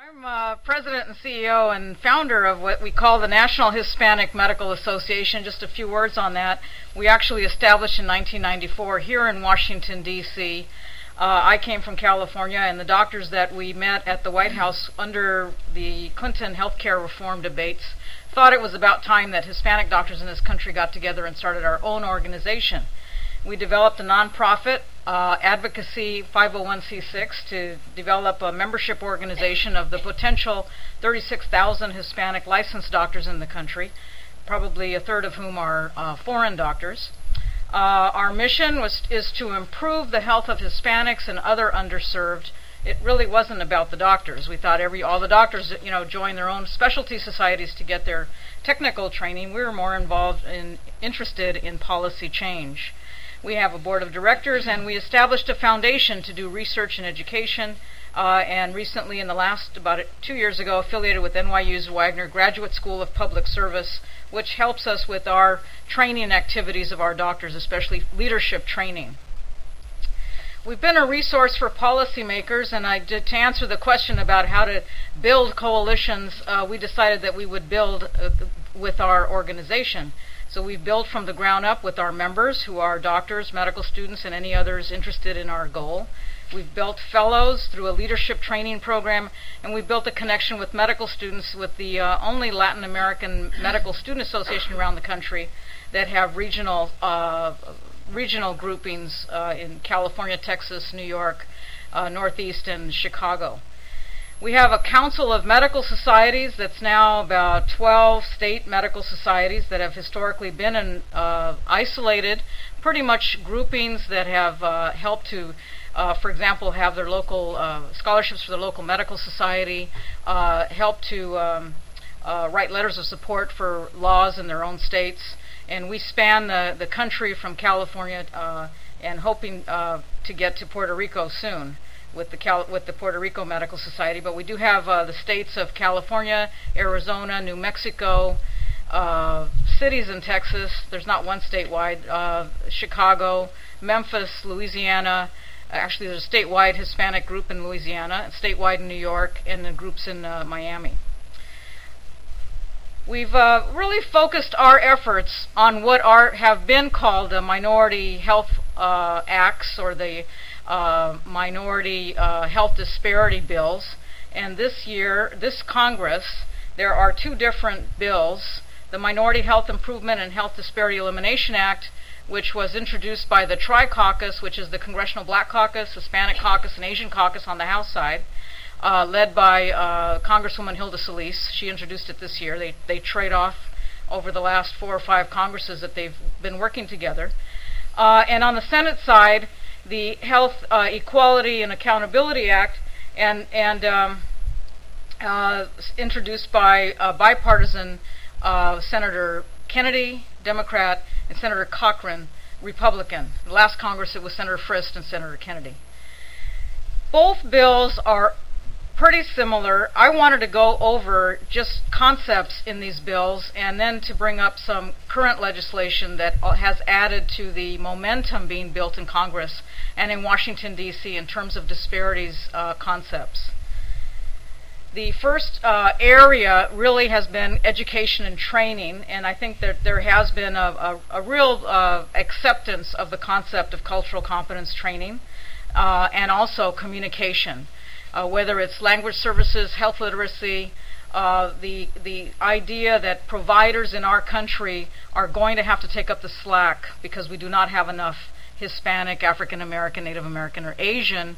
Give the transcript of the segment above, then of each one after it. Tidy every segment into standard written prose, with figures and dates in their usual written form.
I'm President and CEO and founder of what we call the National Hispanic Medical Association. Just a few words on that. We actually established in 1994 here in Washington, D.C. I came from California, and the doctors that we met at the White House under the Clinton healthcare reform debates thought it was about time that Hispanic doctors in this country got together and started our own organization. We developed a nonprofit advocacy 501c6 to develop a membership organization of the potential 36,000 Hispanic licensed doctors in the country, probably a third of whom are foreign doctors. Our mission is to improve the health of Hispanics and other underserved. It really wasn't about the doctors. We thought all the doctors, join their own specialty societies to get their technical training. We were more interested in policy change. We have a board of directors, and we established a foundation to do research and education, and recently, in the last, about 2 years ago, affiliated with NYU's Wagner Graduate School of Public Service, which helps us with our training activities of our doctors, especially leadership training. We've been a resource for policymakers, and to answer the question about how to build coalitions, we decided that we would build with our organization. So we've built from the ground up with our members, who are doctors, medical students, and any others interested in our goal. We've built fellows through a leadership training program, and we built a connection with medical students with the only Latin American medical student association around the country that have regional groupings in California, Texas, New York, Northeast, and Chicago. We have a council of medical societies that's now about 12 state medical societies that have historically been isolated, pretty much groupings that have helped to, for example, have their local scholarships for the local medical society, help to write letters of support for laws in their own states. And we span the country from California and hoping to get to Puerto Rico soon with the Puerto Rico Medical Society. But we do have the states of California, Arizona, New Mexico, cities in Texas. There's not one statewide. Chicago, Memphis, Louisiana. Actually, there's a statewide Hispanic group in Louisiana, statewide in New York, and then groups in Miami. We've really focused our efforts on what have been called the Minority Health Acts, or the Minority Health Disparity Bills. And this Congress, there are two different bills: the Minority Health Improvement and Health Disparity Elimination Act, which was introduced by the Tri-Caucus, which is the Congressional Black Caucus, Hispanic Caucus, and Asian Caucus on the House side, led by Congresswoman Hilda Solis. She introduced it this year. They trade off over the last 4 or 5 Congresses that they've been working together. And on the Senate side, the Health Equality and Accountability Act, and introduced by bipartisan Senator Kennedy, Democrat, and Senator Cochran, Republican. The last Congress, it was Senator Frist and Senator Kennedy. Both bills are pretty similar. I wanted to go over just concepts in these bills, and then to bring up some current legislation that has added to the momentum being built in Congress and in Washington, D.C. in terms of disparities concepts. The first area really has been education and training, and I think that there has been a real acceptance of the concept of cultural competence training, and also communication. Whether it's language services, health literacy, the idea that providers in our country are going to have to take up the slack because we do not have enough Hispanic, African American, Native American, or Asian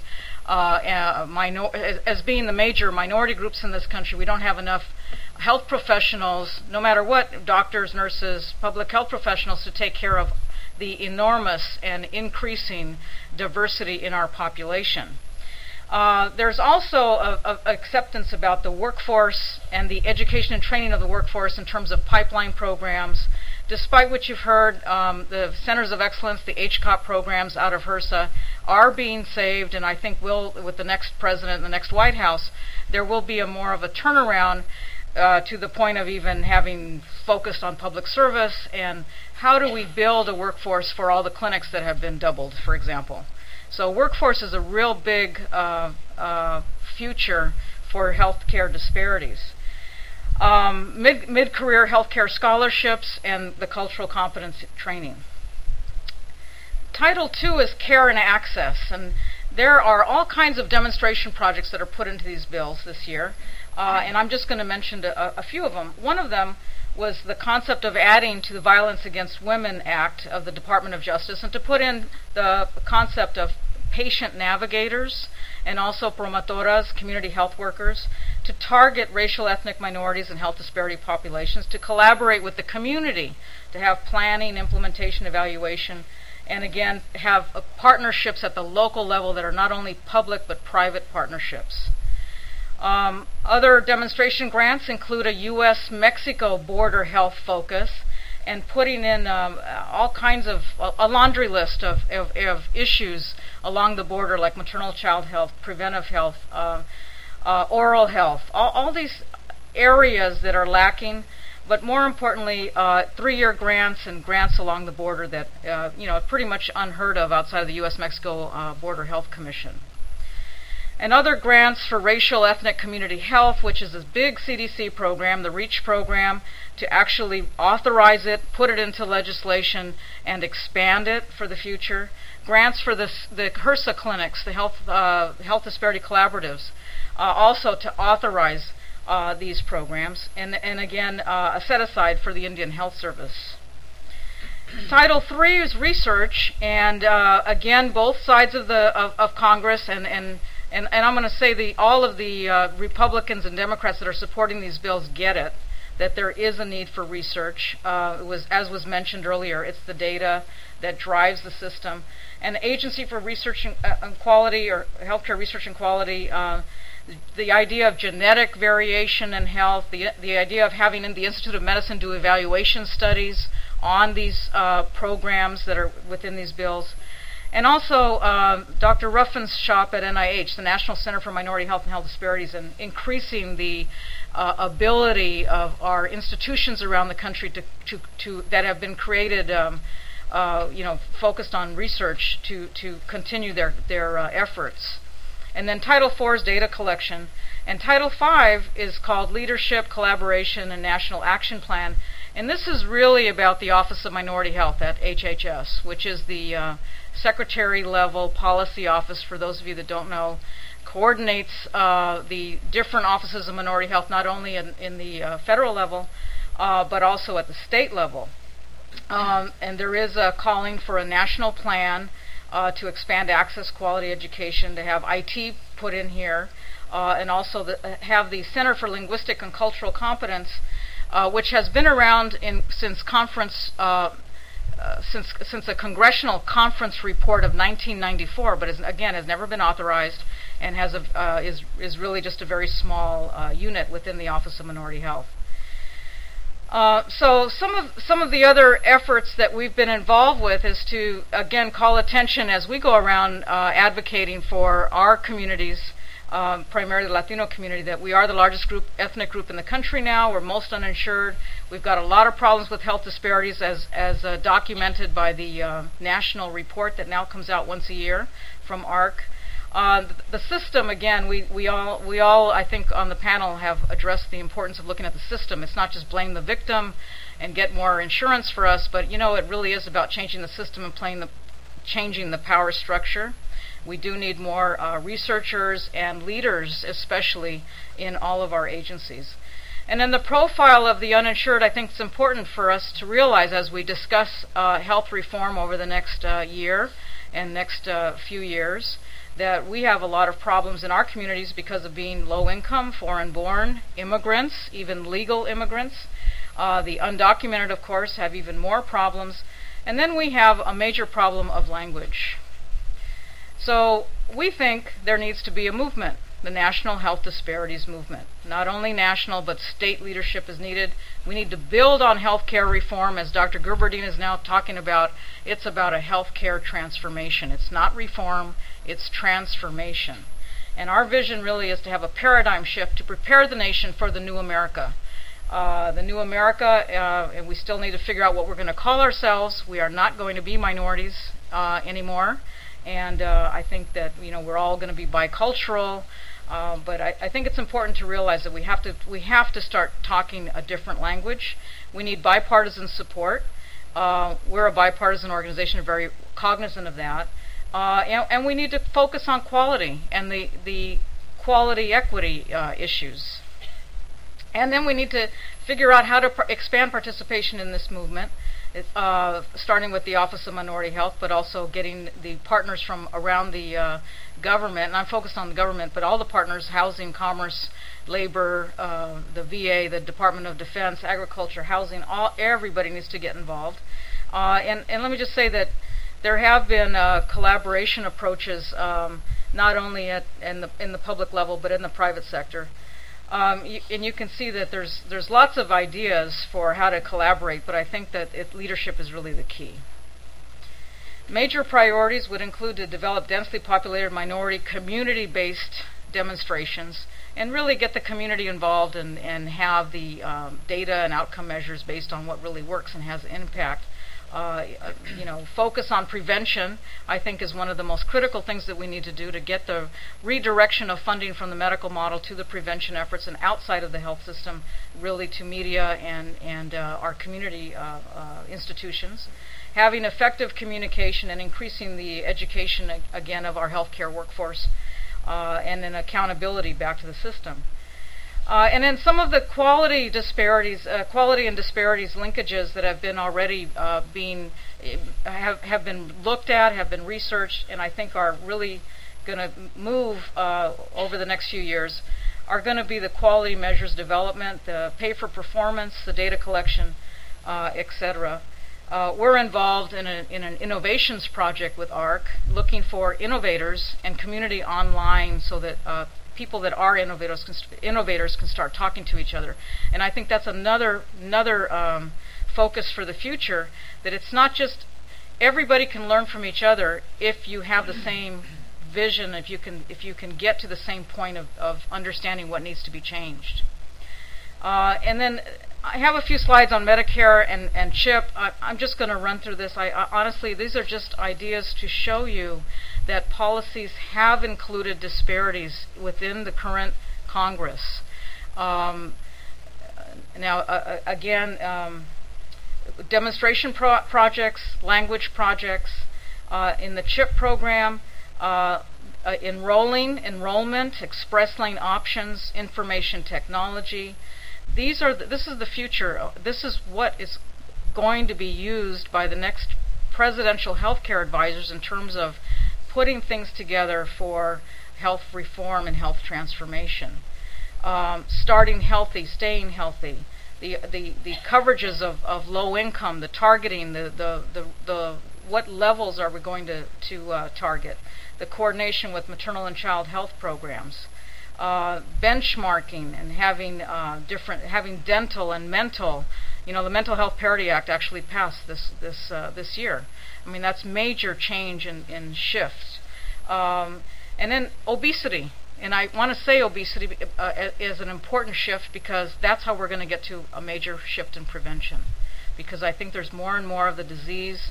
as being the major minority groups in this country. We don't have enough health professionals, no matter what, doctors, nurses, public health professionals, to take care of the enormous and increasing diversity in our population. There's also acceptance about the workforce and the education and training of the workforce in terms of pipeline programs. Despite what you've heard, the Centers of Excellence, the HCOP programs out of HRSA, are being saved, and I think with the next president and the next White House, there will be more of a turnaround to the point of even having focused on public service and how do we build a workforce for all the clinics that have been doubled, for example. So workforce is a real big future for healthcare disparities. Mid-career healthcare scholarships and the cultural competence training. Title II is care and access, and there are all kinds of demonstration projects that are put into these bills this year, and I'm just going to mention a few of them. One of them was the concept of adding to the Violence Against Women Act of the Department of Justice, and to put in the concept of patient navigators and also promotoras, community health workers, to target racial, ethnic minorities and health disparity populations, to collaborate with the community, to have planning, implementation, evaluation, and again, have partnerships at the local level that are not only public but private partnerships. Other demonstration grants include a U.S.-Mexico border health focus and putting in all kinds of a laundry list of issues along the border, like maternal child health, preventive health, oral health, all these areas that are lacking, but more importantly, 3-year grants and grants along the border that are pretty much unheard of outside of the U.S.-Mexico Border Health Commission. And other grants for racial ethnic community health, which is a big CDC program, the REACH program, to actually authorize it, put it into legislation, and expand it for the future. Grants for the HRSA clinics, the health disparity collaboratives, also to authorize these programs, and again, a set-aside for the Indian Health Service. Title III is research, and again, both sides of Congress and I'm going to say all of the Republicans and Democrats that are supporting these bills get it, that there is a need for research. As was mentioned earlier, it's the data that drives the system. And the Agency for Research and Quality, or Healthcare Research and Quality, the idea of genetic variation in health, the idea of having the Institute of Medicine do evaluation studies on these programs that are within these bills. And also Dr. Ruffin's shop at NIH, the National Center for Minority Health and Health Disparities, and increasing the ability of our institutions around the country to that have been created, focused on research to continue their efforts. And then Title IV is data collection, and Title V is called Leadership, Collaboration, and National Action Plan. And this is really about the Office of Minority Health at HHS, which is the secretary-level policy office, for those of you that don't know, coordinates the different offices of minority health, not only in the federal level, but also at the state level. And there is a calling for a national plan to expand access, quality education, to have IT put in here, and also have the Center for Linguistic and Cultural Competence, which has been around since a congressional conference report of 1994, but has never been authorized, and is really just a very small unit within the Office of Minority Health. So some of the other efforts that we've been involved with is to again call attention as we go around advocating for our communities, primarily the Latino community, that we are the largest ethnic group in the country now. We're most uninsured. We've got a lot of problems with health disparities as documented by the national report that now comes out once a year from ARC. The system, again, we all I think on the panel have addressed the importance of looking at the system. It's not just blame the victim and get more insurance for us, but it really is about changing the system and changing the power structure. We do need more researchers and leaders, especially in all of our agencies. And in the profile of the uninsured, I think it's important for us to realize as we discuss health reform over the next year and next few years, that we have a lot of problems in our communities because of being low income, foreign-born immigrants, even legal immigrants. The undocumented, of course, have even more problems. And then we have a major problem of language. So we think there needs to be a movement, the National Health Disparities Movement. Not only national, but state leadership is needed. We need to build on healthcare reform, as Dr. Gerberding is now talking about. It's about a healthcare transformation. It's not reform, it's transformation. And our vision really is to have a paradigm shift to prepare the nation for the new America. The new America, and we still need to figure out what we're going to call ourselves. We are not going to be minorities anymore. And I think that we're all going to be bicultural. But I think it's important to realize that we have to start talking a different language. We need bipartisan support. We're a bipartisan organization, very cognizant of that. And we need to focus on quality and the quality equity issues. And then we need to figure out how to expand participation in this movement, starting with the Office of Minority Health, but also getting the partners from around the government. And I'm focused on the government, but all the partners, housing, commerce, labor, the VA, the Department of Defense, agriculture, housing, everybody needs to get involved. And let me just say that there have been collaboration approaches, not only in the public level, but in the private sector. And you can see that there's lots of ideas for how to collaborate, but I think that leadership is really the key. Major priorities would include to develop densely populated minority community-based demonstrations and really get the community involved and have the data and outcome measures based on what really works and has impact. Focus on prevention, I think, is one of the most critical things that we need to do to get the redirection of funding from the medical model to the prevention efforts and outside of the health system, really to media and our community institutions. Having effective communication and increasing the education, again, of our healthcare workforce and then accountability back to the system. And then some of the quality and disparities linkages that have been already have been looked at, have been researched, and I think are really going to move over the next few years, are going to be the quality measures development, the pay for performance, the data collection, etc. We're involved in an innovations project with ARC, looking for innovators and community online so that people that are innovators can start talking to each other. And I think that's another focus for the future, that it's not just everybody can learn from each other if you have the same vision, if you can get to the same point of understanding what needs to be changed. And then I have a few slides on Medicare and CHIP. I'm just going to run through this. Honestly, these are just ideas to show you that policies have included disparities within the current Congress. Demonstration projects, language projects, in the CHIP program, enrollment, express lane options, information technology. This is the future. This is what is going to be used by the next presidential healthcare advisors in terms of putting things together for health reform and health transformation. Starting healthy, staying healthy, the coverages of low income, the targeting, the what levels are we going to target, the coordination with maternal and child health programs, benchmarking and having dental and mental. The Mental Health Parity Act actually passed this year. I mean, that's major change in shifts. And then obesity. And I want to say obesity is an important shift because that's how we're going to get to a major shift in prevention. Because I think there's more and more of the disease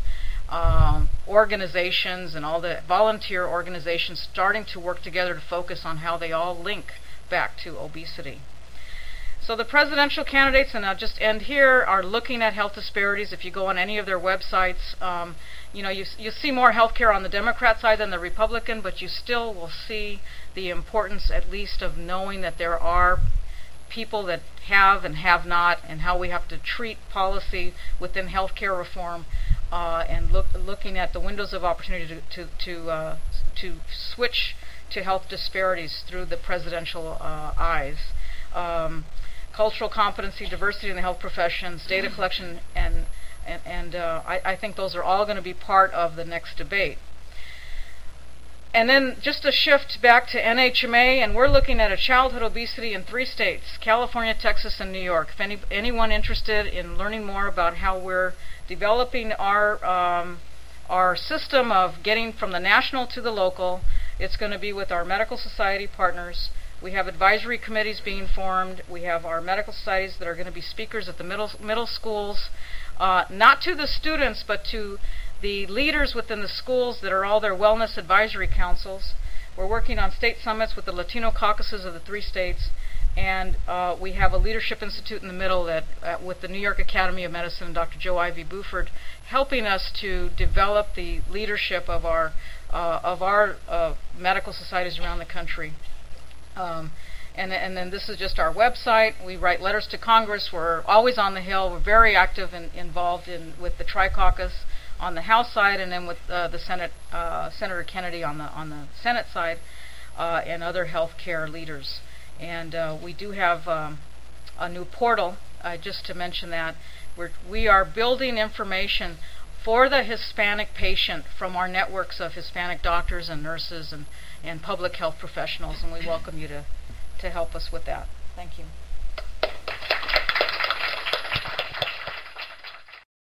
organizations and all the volunteer organizations starting to work together to focus on how they all link back to obesity. So the presidential candidates, and I'll just end here, are looking at health disparities. If you go on any of their websites, you see more healthcare on the Democrat side than the Republican, but you still will see the importance, at least, of knowing that there are people that have and have not, and how we have to treat policy within healthcare reform, and looking at the windows of opportunity to switch to health disparities through the presidential eyes. Cultural competency, diversity in the health professions, data collection, and I think those are all going to be part of the next debate. And then just a shift back to NHMA, and we're looking at a childhood obesity in 3 states, California, Texas, and New York. If anyone interested in learning more about how we're developing our system of getting from the national to the local, it's going to be with our medical society partners. We have advisory committees being formed. We have our medical societies that are going to be speakers at the middle schools, not to the students, but to the leaders within the schools that are all their wellness advisory councils. We're working on state summits with the Latino caucuses of the 3 states, and we have a leadership institute in the middle that, with the New York Academy of Medicine and Dr. Joe Ivy Buford, helping us to develop the leadership of our medical societies around the country. And then this is just our website. We write letters to Congress. We're always on the Hill. We're very active and involved with the Tri-Caucus on the House side, and then with the Senate, Senator Kennedy on the Senate side, and other healthcare leaders. And we do have a new portal, just to mention that. We are building information for the Hispanic patient from our networks of Hispanic doctors and nurses and public health professionals, and we welcome you to help us with that. Thank you.